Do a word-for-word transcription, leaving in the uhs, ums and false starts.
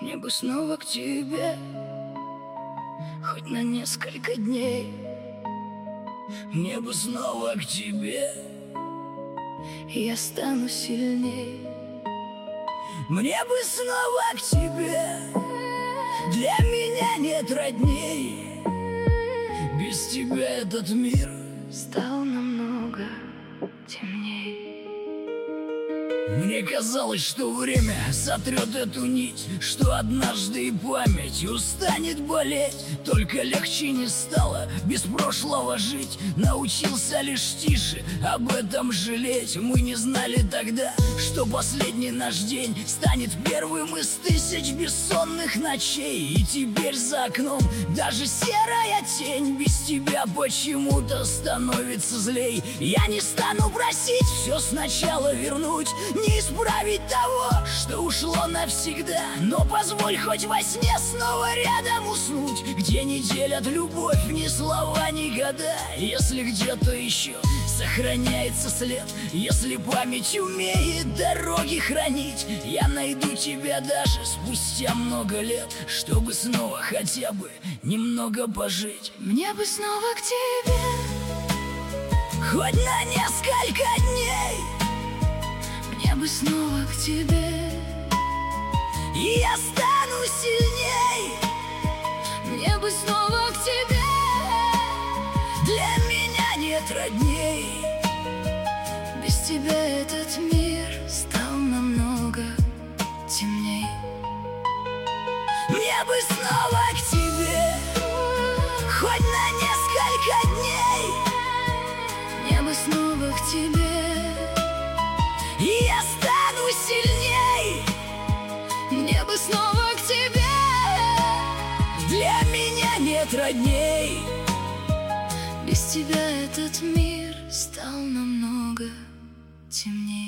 Мне бы снова к тебе, хоть на несколько дней. Мне бы снова к тебе, и я стану сильней. Мне бы снова к тебе, для меня нет родней. Без тебя этот мир стал намного темней. Мне казалось, что время сотрет эту нить, что однажды и память устанет болеть. Только легче не стало без прошлого жить. Научился лишь тише об этом жалеть. Мы не знали тогда, что последний наш день станет первым из тысяч бессонных ночей. И теперь за окном даже серая тень без тебя почему-то становится злей. Я не стану просить все сначала вернуть, не исправить того, что ушло навсегда. Но позволь хоть во сне снова рядом уснуть, где не делят любовь ни слова, ни года. Если где-то еще сохраняется след, если память умеет дороги хранить, я найду тебя даже спустя много лет, чтобы снова хотя бы немного пожить. Мне бы снова к тебе, хоть на несколько дней. Мне бы снова к тебе, и я стану сильней. Мне бы снова к тебе, для меня нет родней. Без тебя этот мир стал намного темней. Мне бы снова к тебе, хоть на несколько дней. Мне бы снова к тебе, и я стану сильней. Мне бы снова к тебе, для меня нет родней. Без тебя этот мир стал намного темнее.